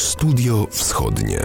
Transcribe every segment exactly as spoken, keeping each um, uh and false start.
Studio Wschodnie.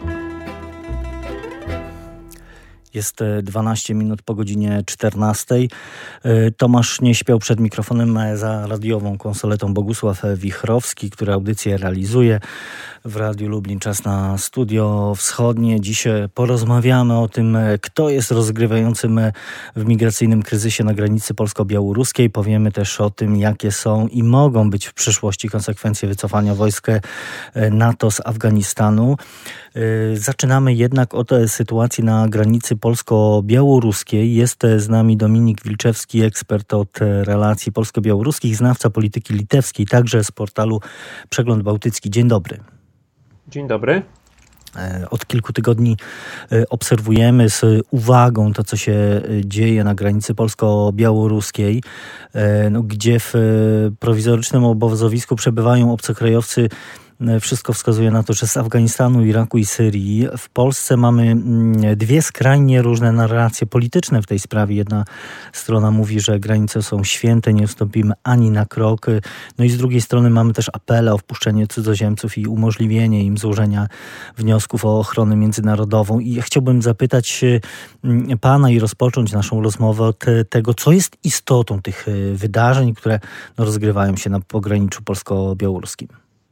Jest dwanaście minut po godzinie czternastej. Tomasz nie śpiał przed mikrofonem za radiową konsoletą. Bogusław Wichrowski, który audycję realizuje w Radiu Lublin. Czas na Studio Wschodnie. Dziś porozmawiamy o tym, kto jest rozgrywającym w migracyjnym kryzysie na granicy polsko-białoruskiej. Powiemy też o tym, jakie są i mogą być w przyszłości konsekwencje wycofania wojsk NATO z Afganistanu. Zaczynamy jednak od sytuacji na granicy polsko-białoruskiej. Jest z nami Dominik Wilczewski, ekspert od relacji polsko-białoruskich, znawca polityki litewskiej, także z portalu Przegląd Bałtycki. Dzień dobry. Dzień dobry. Od kilku tygodni obserwujemy z uwagą to, co się dzieje na granicy polsko-białoruskiej, no, gdzie w prowizorycznym obozowisku przebywają obcokrajowcy. Wszystko wskazuje na to, że z Afganistanu, Iraku i Syrii. W Polsce mamy dwie skrajnie różne narracje polityczne w tej sprawie. Jedna strona mówi, że granice są święte, nie ustąpimy ani na krok. No i z drugiej strony mamy też apele o wpuszczenie cudzoziemców i umożliwienie im złożenia wniosków o ochronę międzynarodową. I ja chciałbym zapytać pana i rozpocząć naszą rozmowę od tego, co jest istotą tych wydarzeń, które no, rozgrywają się na pograniczu polsko-białoruskim.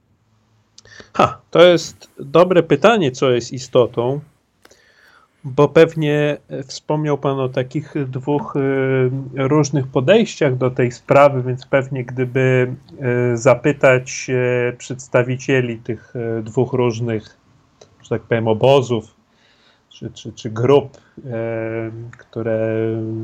Ha, to jest dobre pytanie, co jest istotą, bo pewnie wspomniał pan o takich dwóch y, różnych podejściach do tej sprawy, więc pewnie gdyby y, zapytać y, przedstawicieli tych y, dwóch różnych, że tak powiem, obozów czy, czy, czy grup, y, które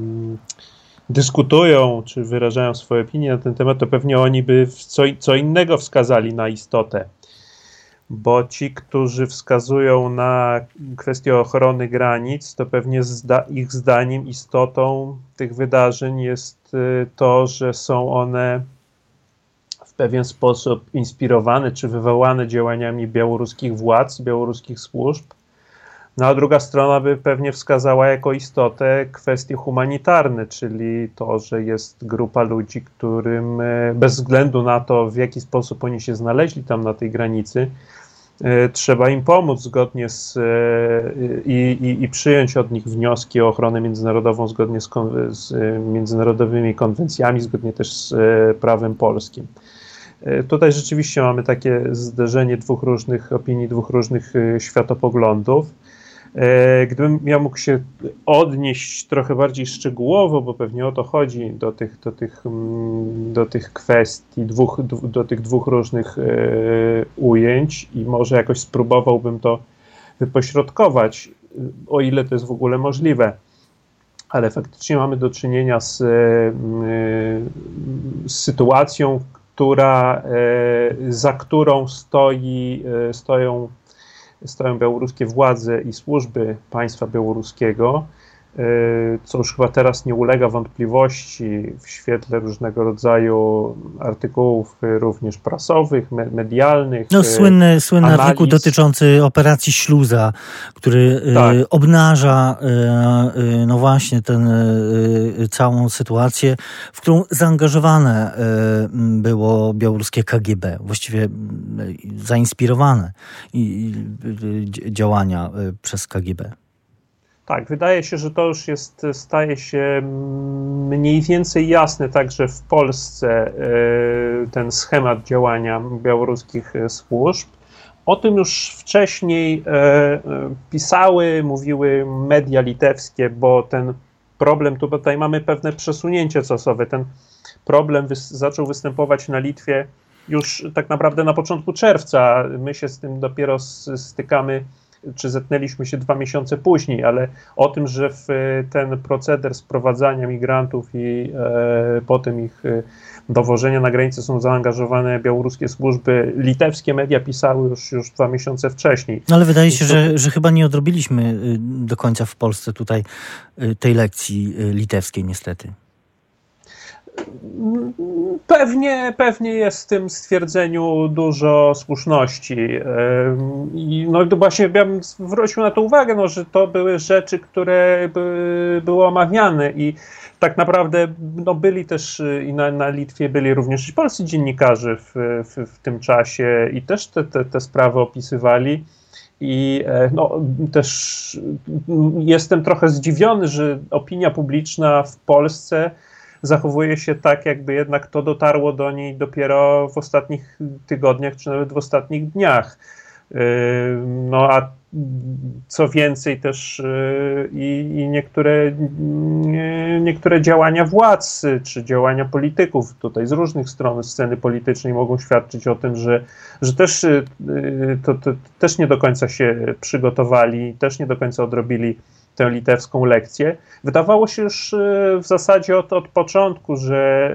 y, dyskutują czy wyrażają swoje opinie na ten temat, to pewnie oni by co, co innego wskazali na istotę. Bo ci, którzy wskazują na kwestię ochrony granic, to pewnie zda- ich zdaniem istotą tych wydarzeń jest to, że są one w pewien sposób inspirowane czy wywołane działaniami białoruskich władz, białoruskich służb. No a druga strona by pewnie wskazała jako istotę kwestie humanitarne, czyli to, że jest grupa ludzi, którym bez względu na to, w jaki sposób oni się znaleźli tam na tej granicy, trzeba im pomóc zgodnie z i, i, i przyjąć od nich wnioski o ochronę międzynarodową zgodnie z, kon, z międzynarodowymi konwencjami, zgodnie też z prawem polskim. Tutaj rzeczywiście mamy takie zderzenie dwóch różnych opinii, dwóch różnych światopoglądów. Gdybym ja mógł się odnieść trochę bardziej szczegółowo, bo pewnie o to chodzi do tych, do tych, do tych kwestii, dwóch, do tych dwóch różnych ujęć i może jakoś spróbowałbym to wypośrodkować, o ile to jest w ogóle możliwe. Ale faktycznie mamy do czynienia z, z sytuacją, która, za którą stoi, stoją stoją białoruskie władze i służby państwa białoruskiego, co już chyba teraz nie ulega wątpliwości w świetle różnego rodzaju artykułów, również prasowych, medialnych. No słynny, słynny artykuł dotyczący operacji Śluza, który tak. y, obnaża y, no właśnie tę y, całą sytuację, w którą zaangażowane y, było białoruskie K G B, właściwie y, zainspirowane y, y, działania y, przez K G B. Tak, wydaje się, że to już jest, staje się mniej więcej jasne także w Polsce ten schemat działania białoruskich służb. O tym już wcześniej pisały, mówiły media litewskie, bo ten problem, tutaj mamy pewne przesunięcie czasowe, ten problem wys- zaczął występować na Litwie już tak naprawdę na początku czerwca. My się z tym dopiero stykamy, czy zetknęliśmy się dwa miesiące później, ale o tym, że w ten proceder sprowadzania migrantów i e, potem ich e, dowożenia na granicę są zaangażowane białoruskie służby, litewskie media pisały już, już dwa miesiące wcześniej. No ale wydaje się, to... że, że chyba nie odrobiliśmy do końca w Polsce tutaj tej lekcji litewskiej niestety. Pewnie, pewnie jest w tym stwierdzeniu dużo słuszności. I no właśnie ja bym zwrócił na to uwagę, no, że to były rzeczy, które by, były omawiane i tak naprawdę no, byli też i na, na Litwie byli również i polscy dziennikarze w, w, w tym czasie i też te, te, te sprawy opisywali. I no, też jestem trochę zdziwiony, że opinia publiczna w Polsce zachowuje się tak, jakby jednak to dotarło do niej dopiero w ostatnich tygodniach, czy nawet w ostatnich dniach. No a co więcej też i, i niektóre, niektóre działania władz, czy działania polityków tutaj z różnych stron sceny politycznej mogą świadczyć o tym, że, że też, to, to, też nie do końca się przygotowali, też nie do końca odrobili tę litewską lekcję. Wydawało się już w zasadzie od, od początku, że,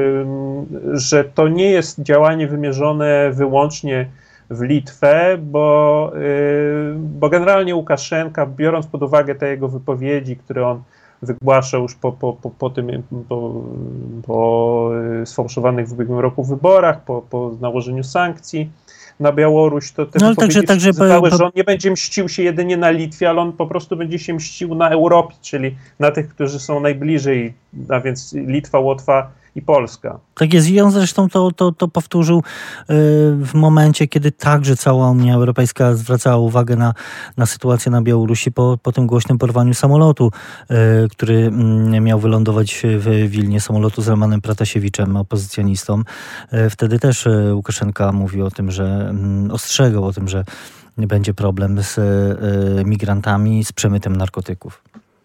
że to nie jest działanie wymierzone wyłącznie w Litwę, bo, bo generalnie Łukaszenka, biorąc pod uwagę te jego wypowiedzi, które on wygłaszał już po, po, po, po tym, po, po sfałszowanych w ubiegłym roku wyborach, po, po nałożeniu sankcji na Białoruś, to te no, wypowiedzi także, także, wskazywały, że on nie będzie mścił się jedynie na Litwie, ale on po prostu będzie się mścił na Europie, czyli na tych, którzy są najbliżej, a więc Litwa, Łotwa i Polska. Tak jest. I on zresztą to, to, to powtórzył w momencie, kiedy także cała Unia Europejska zwracała uwagę na, na sytuację na Białorusi po, po tym głośnym porwaniu samolotu, który miał wylądować w Wilnie, samolotu z Romanem Pratasiewiczem, opozycjonistą. Wtedy też Łukaszenka mówił o tym, że ostrzegał o tym, że będzie problem z migrantami, z przemytem narkotyków.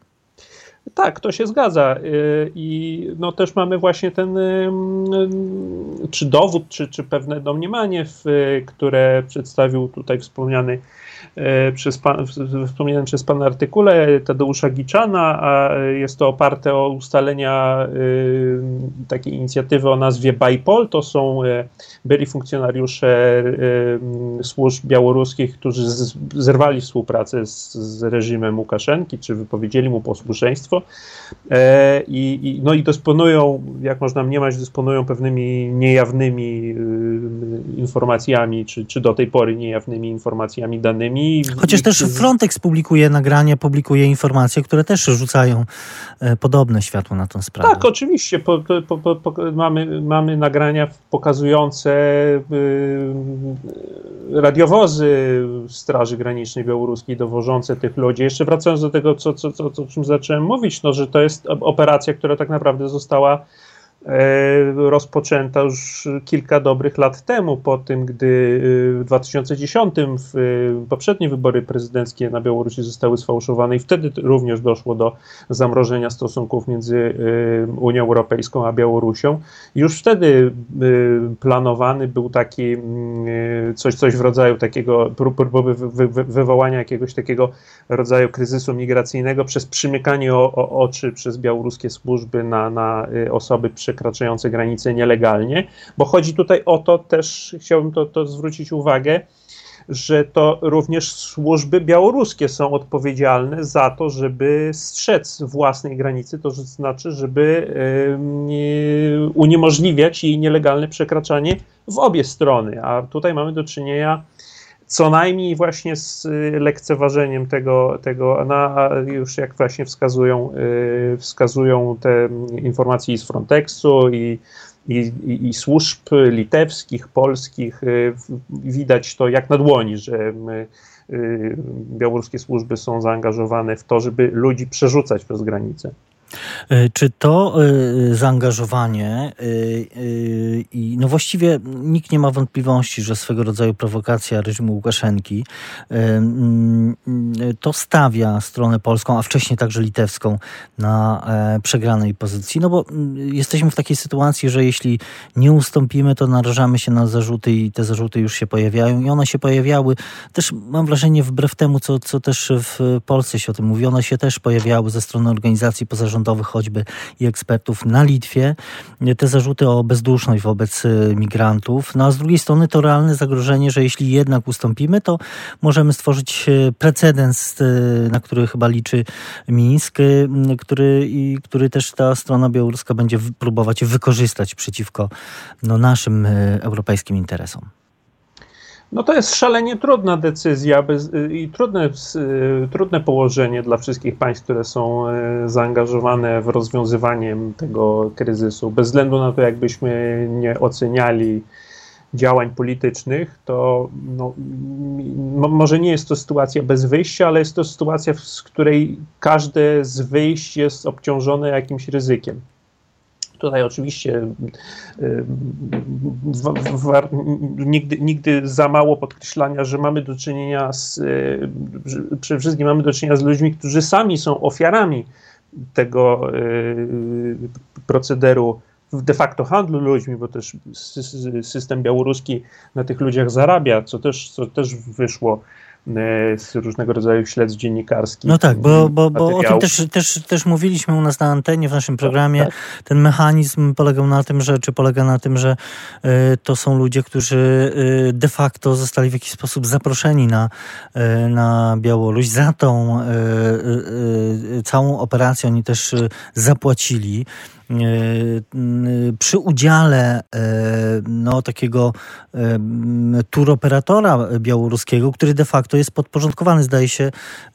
Tak, to się zgadza i no też mamy właśnie ten czy dowód, czy, czy pewne domniemanie, w, które przedstawił tutaj wspomniany przez pan, w wspomnianym przez pana artykule Tadeusza Giczana, a jest to oparte o ustalenia takiej inicjatywy o nazwie BIPOL. To są byli funkcjonariusze służb białoruskich, którzy zerwali współpracę z, z reżimem Łukaszenki, czy wypowiedzieli mu posłuszeństwo i, i, no i dysponują, jak można mniemać, dysponują pewnymi niejawnymi informacjami, czy, czy do tej pory niejawnymi informacjami, danymi. Chociaż też Frontex publikuje nagrania, publikuje informacje, które też rzucają podobne światło na tę sprawę. Tak, oczywiście. Po, po, po, po, mamy, mamy nagrania pokazujące y, radiowozy Straży Granicznej Białoruskiej dowożące tych ludzi. Jeszcze wracając do tego, co, co, co, o czym zacząłem mówić, no, że to jest operacja, która tak naprawdę została rozpoczęta już kilka dobrych lat temu, po tym, gdy w dwa tysiące dziesiątym w poprzednie wybory prezydenckie na Białorusi zostały sfałszowane i wtedy również doszło do zamrożenia stosunków między Unią Europejską a Białorusią. Już wtedy planowany był taki coś, coś w rodzaju takiego próby wy, wy, wywołania jakiegoś takiego rodzaju kryzysu migracyjnego przez przymykanie o, o, oczy przez białoruskie służby na, na osoby przekraczające granice nielegalnie, bo chodzi tutaj o to też, chciałbym to, to zwrócić uwagę, że to również służby białoruskie są odpowiedzialne za to, żeby strzec własnej granicy, to znaczy, żeby yy, uniemożliwiać jej nielegalne przekraczanie w obie strony, a tutaj mamy do czynienia co najmniej właśnie z lekceważeniem tego, tego na, już jak właśnie wskazują, yy, wskazują te informacje z Frontexu i, i, i, i służb litewskich, polskich. Yy, widać to jak na dłoni, że my, yy, białoruskie służby są zaangażowane w to, żeby ludzi przerzucać przez granicę. Czy to y, zaangażowanie i y, y, no właściwie nikt nie ma wątpliwości, że swego rodzaju prowokacja reżimu Łukaszenki y, y, to stawia stronę polską, a wcześniej także litewską na y, przegranej pozycji, no bo y, jesteśmy w takiej sytuacji, że jeśli nie ustąpimy, to narażamy się na zarzuty i te zarzuty już się pojawiają i one się pojawiały też, mam wrażenie, wbrew temu, co, co też w Polsce się o tym mówi, one się też pojawiały ze strony organizacji pozarządowych, choćby i ekspertów na Litwie, te zarzuty o bezduszność wobec migrantów. No a z drugiej strony to realne zagrożenie, że jeśli jednak ustąpimy, to możemy stworzyć precedens, na który chyba liczy Mińsk, który, i który też ta strona białoruska będzie próbować wykorzystać przeciwko no, naszym europejskim interesom. No to jest szalenie trudna decyzja bez, i trudne, trudne położenie dla wszystkich państw, które są zaangażowane w rozwiązywanie tego kryzysu. Bez względu na to, jakbyśmy nie oceniali działań politycznych, to no, może nie jest to sytuacja bez wyjścia, ale jest to sytuacja, z której każde z wyjść jest obciążone jakimś ryzykiem. Tutaj oczywiście w, w, w, nigdy, nigdy za mało podkreślania, że mamy do czynienia z, że przede wszystkim mamy do czynienia z ludźmi, którzy sami są ofiarami tego procederu de facto handlu ludźmi, bo też system białoruski na tych ludziach zarabia, co też, co też wyszło z różnego rodzaju śledztw dziennikarskich. No tak, bo, bo, bo o tym też, też, też mówiliśmy u nas na antenie, w naszym programie. Tak, tak. Ten mechanizm polegał na tym, że, czy polega na tym, że y, to są ludzie, którzy y, de facto zostali w jakiś sposób zaproszeni na, y, na Białoruś. Za tą y, y, y, całą operację oni też y, zapłacili. Przy udziale no, takiego turoperatora białoruskiego, który de facto jest podporządkowany, zdaje się,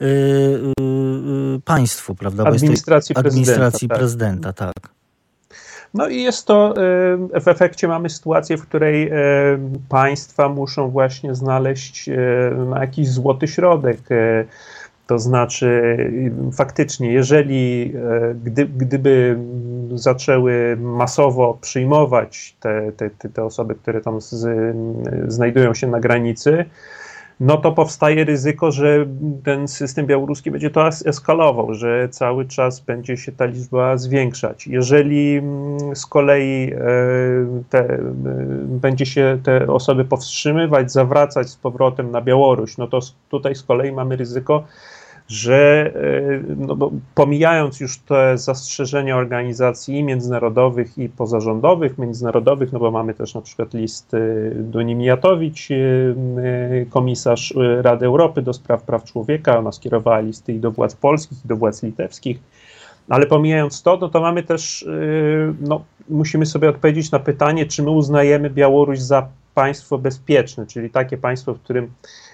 państwu, prawda? Administracji, administracji prezydenta, prezydenta, tak. tak. No i jest to, w efekcie mamy sytuację, w której państwa muszą właśnie znaleźć jakiś złoty środek. To znaczy faktycznie, jeżeli gdy, gdyby zaczęły masowo przyjmować te, te, te osoby, które tam z, znajdują się na granicy, no to powstaje ryzyko, że ten system białoruski będzie to eskalował, że cały czas będzie się ta liczba zwiększać. Jeżeli z kolei te, będzie się te osoby powstrzymywać, zawracać z powrotem na Białoruś, no to tutaj z kolei mamy ryzyko, że no bo pomijając już te zastrzeżenia organizacji międzynarodowych i pozarządowych, międzynarodowych, no bo mamy też na przykład list Duni Mijatowicz, komisarz Rady Europy do spraw praw człowieka, ona skierowała listy i do władz polskich, i do władz litewskich, ale pomijając to, no to mamy też, no musimy sobie odpowiedzieć na pytanie, czy my uznajemy Białoruś za państwo bezpieczne, czyli takie państwo, w którym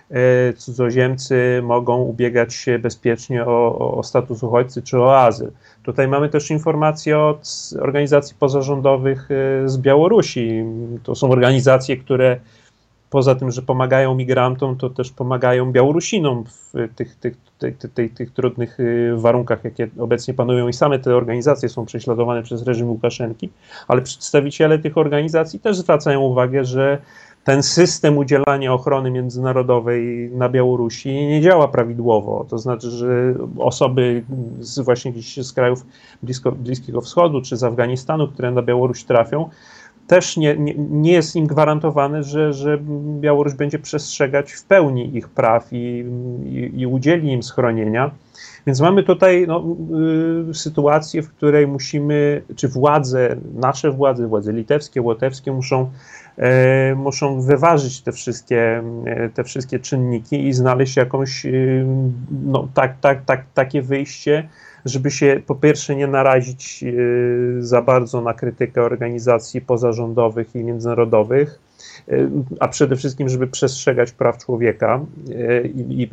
cudzoziemcy mogą ubiegać się bezpiecznie o, o status uchodźcy czy o azyl. Tutaj mamy też informacje od organizacji pozarządowych z Białorusi. To są organizacje, które poza tym, że pomagają migrantom, to też pomagają Białorusinom w tych, tych, tych, tych, tych trudnych warunkach, jakie obecnie panują, i same te organizacje są prześladowane przez reżim Łukaszenki, ale przedstawiciele tych organizacji też zwracają uwagę, że ten system udzielania ochrony międzynarodowej na Białorusi nie działa prawidłowo. To znaczy, że osoby z właśnie gdzieś z krajów blisko, Bliskiego Wschodu czy z Afganistanu, które na Białoruś trafią, też nie, nie, nie jest im gwarantowane, że, że Białoruś będzie przestrzegać w pełni ich praw i, i, i udzieli im schronienia. Więc mamy tutaj no, y, sytuację, w której musimy, czy władze, nasze władze, władze litewskie, łotewskie muszą, y, muszą wyważyć te wszystkie, y, te wszystkie czynniki i znaleźć jakąś, y, no, tak, tak, tak, takie wyjście, żeby się po pierwsze nie narazić y, za bardzo na krytykę organizacji pozarządowych i międzynarodowych, a przede wszystkim, żeby przestrzegać praw człowieka i, i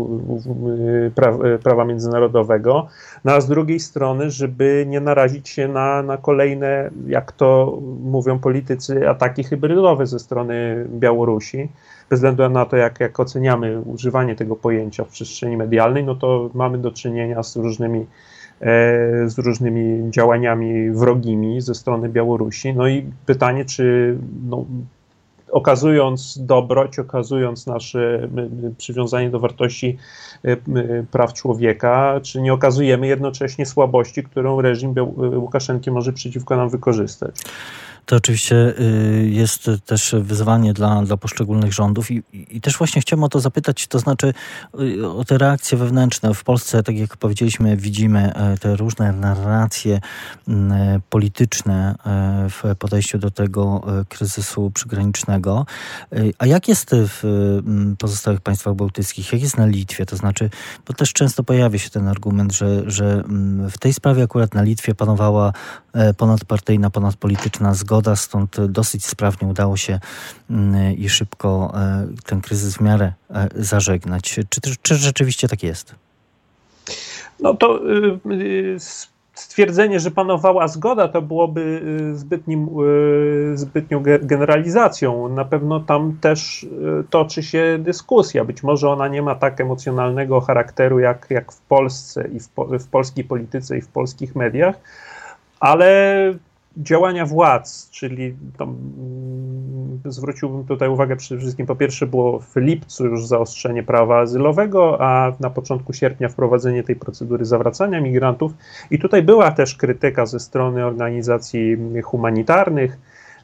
pra, prawa międzynarodowego, no a z drugiej strony, żeby nie narazić się na, na kolejne, jak to mówią politycy, ataki hybrydowe ze strony Białorusi. Bez względu na to, jak, jak oceniamy używanie tego pojęcia w przestrzeni medialnej, no to mamy do czynienia z różnymi z różnymi działaniami wrogimi ze strony Białorusi. No i pytanie, czy no, okazując dobroć, okazując nasze przywiązanie do wartości praw człowieka, czy nie okazujemy jednocześnie słabości, którą reżim Łukaszenki może przeciwko nam wykorzystać? To oczywiście jest też wyzwanie dla, dla poszczególnych rządów i, i też właśnie chciałem o to zapytać, to znaczy o te reakcje wewnętrzne. W Polsce, tak jak powiedzieliśmy, widzimy te różne narracje polityczne w podejściu do tego kryzysu przygranicznego. A jak jest w pozostałych państwach bałtyckich? Jak jest na Litwie? To znaczy, bo też często pojawia się ten argument, że, że w tej sprawie akurat na Litwie panowała ponadpartyjna, ponadpolityczna zgoda, stąd dosyć sprawnie udało się i szybko ten kryzys w miarę zażegnać. Czy, czy rzeczywiście tak jest? No to stwierdzenie, że panowała zgoda, to byłoby zbytnim, zbytnią generalizacją. Na pewno tam też toczy się dyskusja. Być może ona nie ma tak emocjonalnego charakteru jak, jak w Polsce i w, w polskiej polityce i w polskich mediach, ale działania władz, czyli tam, zwróciłbym tutaj uwagę przede wszystkim, po pierwsze było w lipcu już zaostrzenie prawa azylowego, a na początku sierpnia wprowadzenie tej procedury zawracania migrantów i tutaj była też krytyka ze strony organizacji humanitarnych,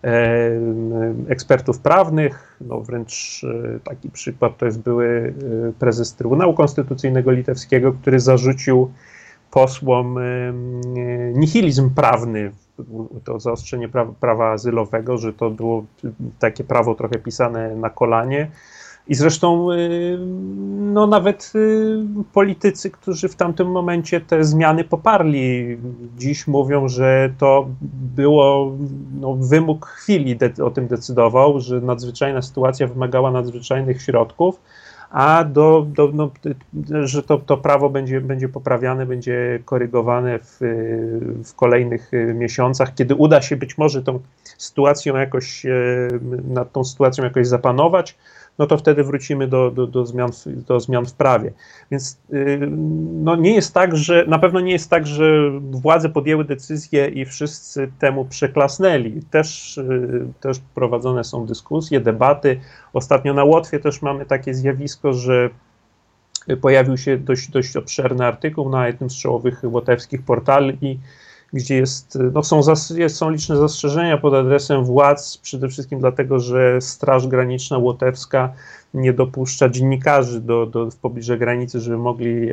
ekspertów prawnych, no wręcz taki przykład to jest były prezes Trybunału Konstytucyjnego Litewskiego, który zarzucił posłom nihilizm prawny, to zaostrzenie prawa, prawa azylowego, że to było takie prawo trochę pisane na kolanie. I zresztą no, nawet politycy, którzy w tamtym momencie te zmiany poparli, dziś mówią, że to było no, wymóg chwili de- o tym decydował, że nadzwyczajna sytuacja wymagała nadzwyczajnych środków, a do, do, no, że to, to prawo będzie, będzie poprawiane, będzie korygowane w, w kolejnych miesiącach, kiedy uda się być może tą sytuacją jakoś, nad tą sytuacją jakoś zapanować, no to wtedy wrócimy do, do, do, zmian, do zmian w prawie. Więc no nie jest tak, że na pewno nie jest tak, że władze podjęły decyzję i wszyscy temu przeklasnęli. Też, też prowadzone są dyskusje, debaty. Ostatnio na Łotwie też mamy takie zjawisko, że pojawił się dość, dość obszerny artykuł na jednym z czołowych łotewskich portali, gdzie jest, no są, jest, są liczne zastrzeżenia pod adresem władz, przede wszystkim dlatego, że Straż Graniczna Łotewska nie dopuszcza dziennikarzy do, do, w pobliżu granicy, żeby mogli e,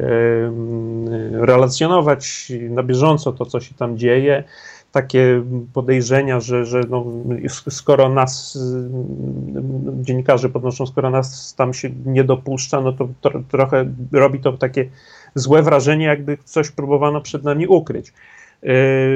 relacjonować na bieżąco to, co się tam dzieje. Takie podejrzenia, że, że no, skoro nas, dziennikarze podnoszą, skoro nas tam się nie dopuszcza, no to, to trochę robi to takie złe wrażenie, jakby coś próbowano przed nami ukryć. Yy,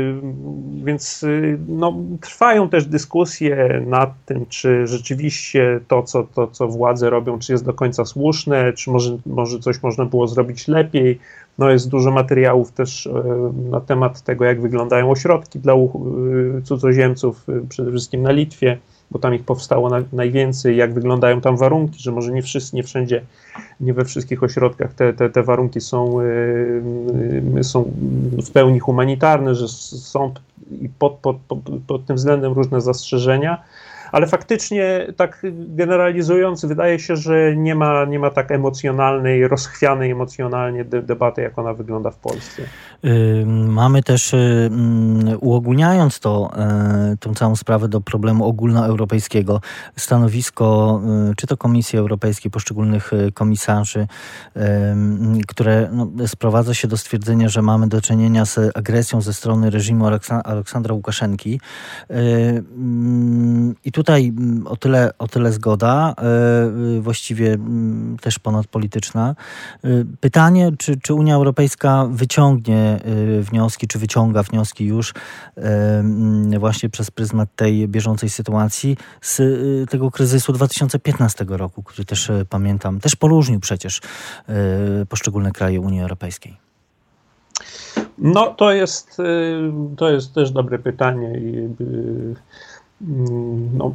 więc yy, no, trwają też dyskusje nad tym, czy rzeczywiście to co, to, co władze robią, czy jest do końca słuszne, czy może, może coś można było zrobić lepiej. No, jest dużo materiałów też yy, na temat tego, jak wyglądają ośrodki dla yy, cudzoziemców, yy, przede wszystkim na Litwie, bo tam ich powstało na, najwięcej, jak wyglądają tam warunki, że może nie wszyscy, nie wszędzie, nie we wszystkich ośrodkach te, te, te warunki są, yy, są w pełni humanitarne, że są i pod, pod, pod, pod tym względem różne zastrzeżenia, ale faktycznie tak generalizując wydaje się, że nie ma, nie ma tak emocjonalnej, rozchwianej emocjonalnie de- debaty, jak ona wygląda w Polsce. Mamy też, uogólniając to, tą całą sprawę do problemu ogólnoeuropejskiego, stanowisko czy to Komisji Europejskiej, poszczególnych komisarzy, które no, sprowadza się do stwierdzenia, że mamy do czynienia z agresją ze strony reżimu Aleksa- Aleksandra Łukaszenki. I tutaj o tyle, o tyle zgoda, właściwie też ponadpolityczna. Pytanie, czy, czy Unia Europejska wyciągnie wnioski, czy wyciąga wnioski już właśnie przez pryzmat tej bieżącej sytuacji z tego kryzysu dwa tysiące piętnastego roku, który też pamiętam, też poróżnił przecież poszczególne kraje Unii Europejskiej. No to jest, to jest też dobre pytanie i no,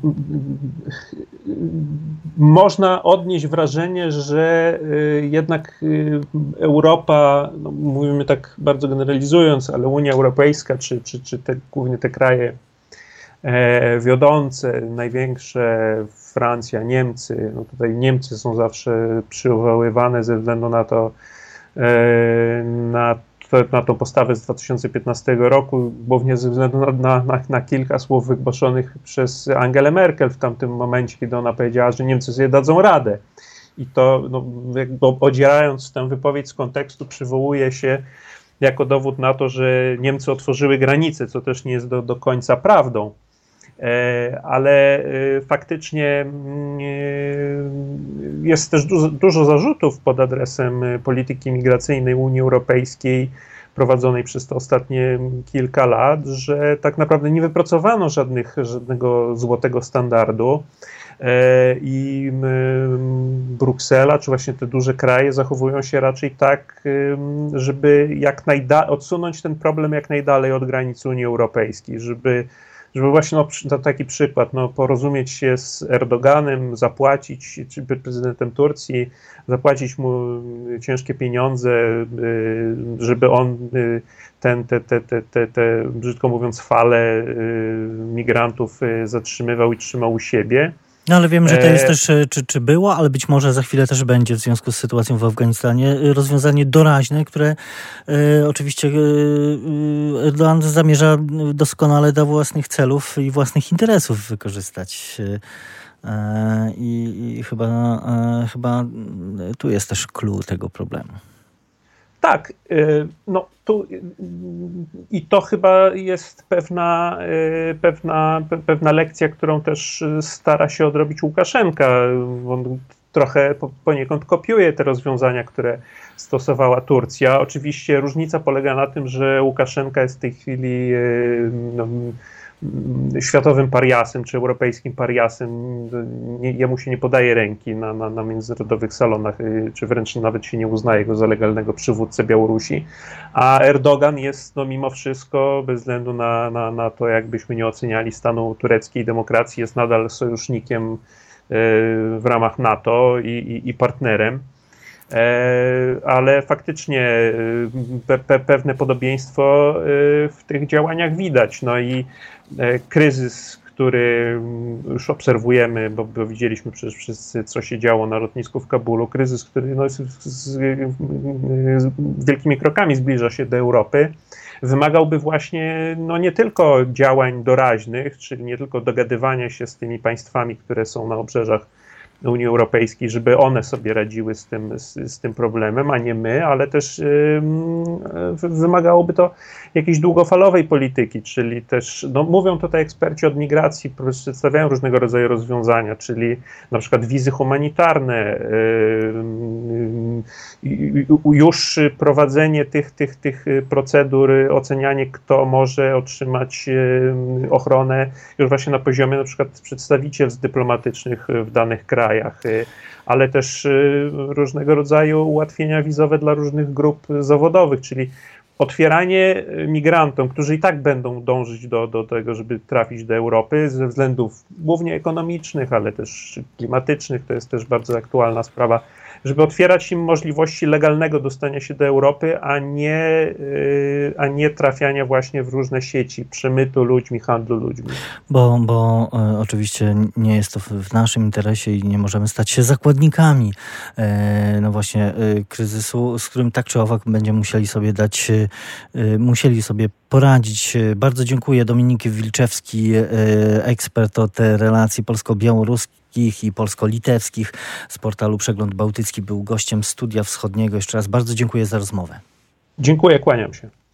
można odnieść wrażenie, że jednak Europa, no mówimy tak bardzo generalizując, ale Unia Europejska, czy, czy, czy te, głównie te kraje wiodące, największe, Francja, Niemcy, no tutaj Niemcy są zawsze przywoływane ze względu na to, na na tą postawę z dwa tysiące piętnastego roku, głównie ze względu na, na, na kilka słów wygłoszonych przez Angelę Merkel w tamtym momencie, kiedy ona powiedziała, że Niemcy sobie dadzą radę. I to, no, jakby odzierając tę wypowiedź z kontekstu, przywołuje się jako dowód na to, że Niemcy otworzyły granice, co też nie jest do, do końca prawdą. Ale faktycznie jest też dużo, dużo zarzutów pod adresem polityki migracyjnej Unii Europejskiej prowadzonej przez te ostatnie kilka lat, że tak naprawdę nie wypracowano żadnych, żadnego złotego standardu i Bruksela, czy właśnie te duże kraje zachowują się raczej tak, żeby jak najda- odsunąć ten problem jak najdalej od granic Unii Europejskiej, żeby żeby właśnie, no, taki przykład, no, porozumieć się z Erdoganem, zapłacić, czy prezydentem Turcji, zapłacić mu ciężkie pieniądze, żeby on ten, te, te, te, te, te brzydko mówiąc, fale migrantów zatrzymywał i trzymał u siebie. No ale wiem, że to jest też, czy, czy było, ale być może za chwilę też będzie w związku z sytuacją w Afganistanie rozwiązanie doraźne, które e, oczywiście e, Erdogan zamierza doskonale do własnych celów i własnych interesów wykorzystać. E, i, i chyba, e, chyba tu jest też clue tego problemu. Tak, no tu i to chyba jest pewna, pewna, pewna lekcja, którą też stara się odrobić Łukaszenka. On trochę poniekąd kopiuje te rozwiązania, które stosowała Turcja. Oczywiście różnica polega na tym, że Łukaszenka jest w tej chwili no, światowym pariasem, czy europejskim pariasem. Nie, jemu się nie podaje ręki na, na, na międzynarodowych salonach, czy wręcz nawet się nie uznaje go za legalnego przywódcę Białorusi. A Erdogan jest no, mimo wszystko, bez względu na, na, na to, jakbyśmy nie oceniali stanu tureckiej demokracji, jest nadal sojusznikiem w ramach NATO i, i, i partnerem. Ale faktycznie pe, pe, pewne podobieństwo w tych działaniach widać. No i kryzys, który już obserwujemy, bo, bo widzieliśmy przecież wszyscy, co się działo na lotnisku w Kabulu, kryzys, który no, z, z, z wielkimi krokami zbliża się do Europy, wymagałby właśnie no, nie tylko działań doraźnych, czyli nie tylko dogadywania się z tymi państwami, które są na obrzeżach Unii Europejskiej, żeby one sobie radziły z tym, z, z tym problemem, a nie my, ale też yy, wymagałoby to jakiejś długofalowej polityki, czyli też, no mówią tutaj eksperci od migracji, przedstawiają różnego rodzaju rozwiązania, czyli na przykład wizy humanitarne, yy, yy, już prowadzenie tych, tych, tych procedur, ocenianie, kto może otrzymać yy, ochronę już właśnie na poziomie na przykład przedstawicielstw dyplomatycznych w danych krajach, ale też różnego rodzaju ułatwienia wizowe dla różnych grup zawodowych, czyli otwieranie migrantom, którzy i tak będą dążyć do, do tego, żeby trafić do Europy ze względów głównie ekonomicznych, ale też klimatycznych, to jest też bardzo aktualna sprawa, żeby otwierać im możliwości legalnego dostania się do Europy, a nie, a nie trafiania właśnie w różne sieci przemytu ludźmi, handlu ludźmi. Bo, bo e, oczywiście nie jest to w, w naszym interesie i nie możemy stać się zakładnikami e, no właśnie e, kryzysu, z którym tak czy owak będziemy musieli sobie dać, e, musieli sobie poradzić. Bardzo dziękuję. Dominik Wilczewski, e, ekspert od relacji polsko-białoruskich i polsko-litewskich z portalu Przegląd Bałtycki, był gościem Studia Wschodniego. Jeszcze raz bardzo dziękuję za rozmowę. Dziękuję, kłaniam się.